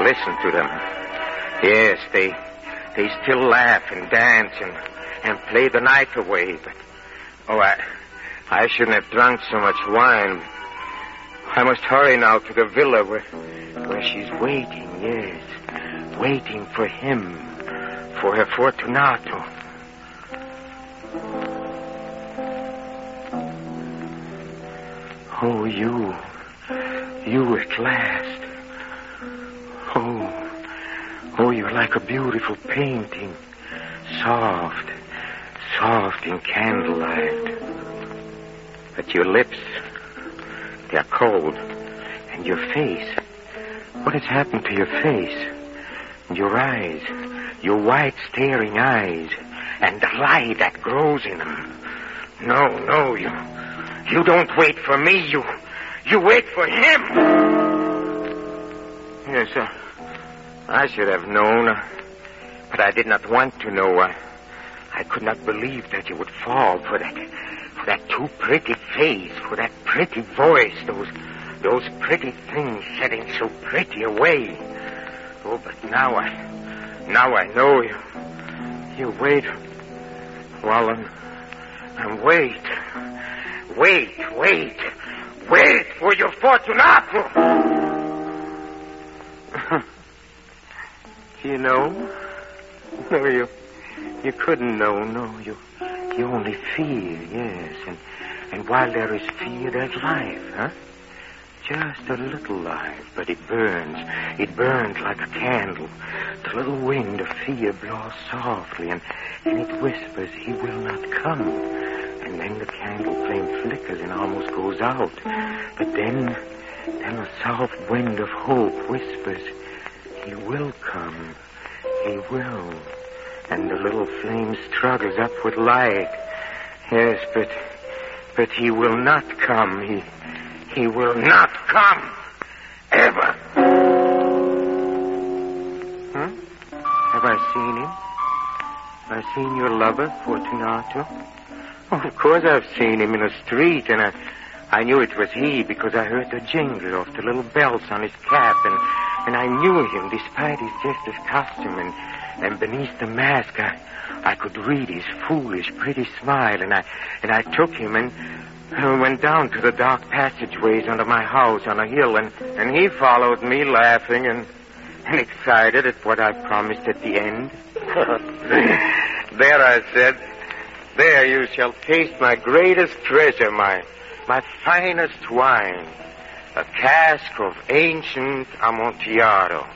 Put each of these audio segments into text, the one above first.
Listen to them. Yes, they still laugh and dance and play the night away. But, I shouldn't have drunk so much wine. I must hurry now to the villa where she's waiting, yes. Waiting for him, for her Fortunato. Oh, you at last. Oh, you're like a beautiful painting. Soft in candlelight. But your lips, they're cold. And your face, what has happened to your face? And your eyes, your white staring eyes, and the light that grows in them. No, you don't wait for me, you wait for him. Yes, I should have known, but I did not want to know. I could not believe that you would fall for that too pretty face, for that pretty voice, those pretty things said in so pretty a way. Oh, but now I know you. You wait, Wallen, and wait for your Fortunato. You know? No, you couldn't know, no. You only fear, yes. And while there is fear, there's life, huh? Just a little life, but it burns. It burns like a candle. The little wind of fear blows softly, and it whispers, he will not come. And then the candle flame flickers and almost goes out. But then a soft wind of hope whispers, he will come. He will. And the little flame struggles up with light. Yes, but he will not come. He will not come. Ever. Huh? Have I seen him? Have I seen your lover, Fortunato? Oh, of course I've seen him in the street, and I knew it was he because I heard the jingle of the little bells on his cap, and I knew him despite his jester's costume, and beneath the mask I could read his foolish, pretty smile, and I took him and went down to the dark passageways under my house on a hill, and he followed me laughing and excited at what I promised at the end. There, I said, there you shall taste my greatest treasure, my finest wine, a cask of ancient Amontillado.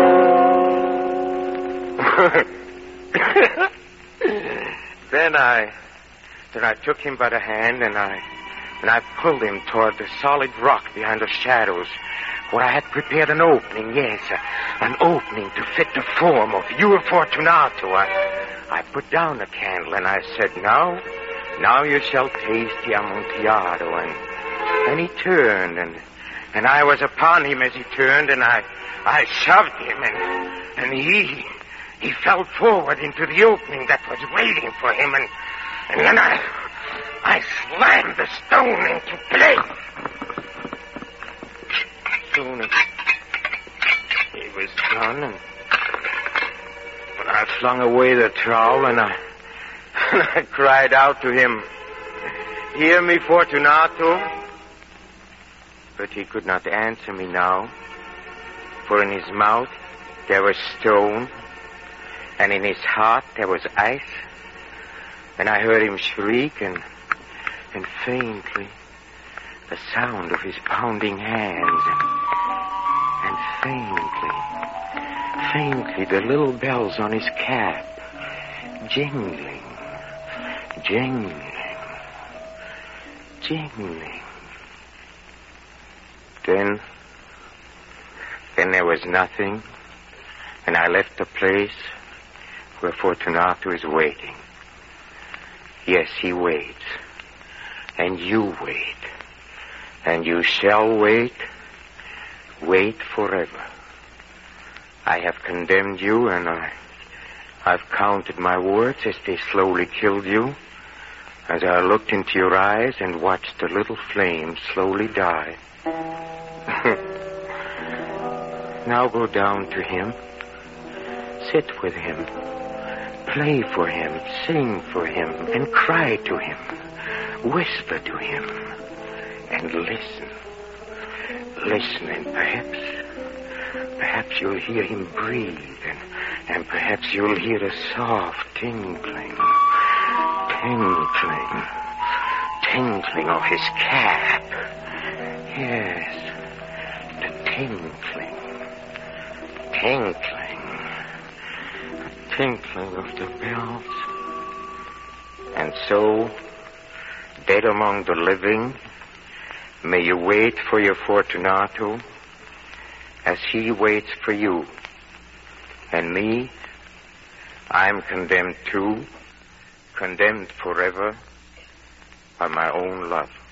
Then I took him by the hand and I pulled him toward the solid rock behind the shadows, where I had prepared an opening, yes, an opening to fit the form of your Fortunato. I put down the candle and I said, now you shall taste the Amontillado. And he turned, and I was upon him as he turned, and I shoved him, and he fell forward into the opening that was waiting for him, and then I slammed the stone into place. Soon as he was done, and I flung away the trowel, and I cried out to him, "Hear me, Fortunato." But he could not answer me now, for in his mouth there was stone, and in his heart there was ice, and I heard him shriek, and faintly the sound of his pounding hands, and faintly the little bells on his cap, jingling. Then there was nothing, and I left the place where Fortunato is waiting. Yes, he waits, and you wait, and you shall wait forever. I have condemned you, and I've counted my words as they slowly killed you, as I looked into your eyes and watched the little flame slowly die. Now go down to him. Sit with him. Play for him. Sing for him. And cry to him. Whisper to him. And listen. Listen, and perhaps you'll hear him breathe. And perhaps you'll hear a soft tinkling. Tinkling of his cap. Yes, the tinkling of the bells. And so, dead among the living, may you wait for your Fortunato as he waits for you. And me, I'm condemned too, condemned forever by my own love.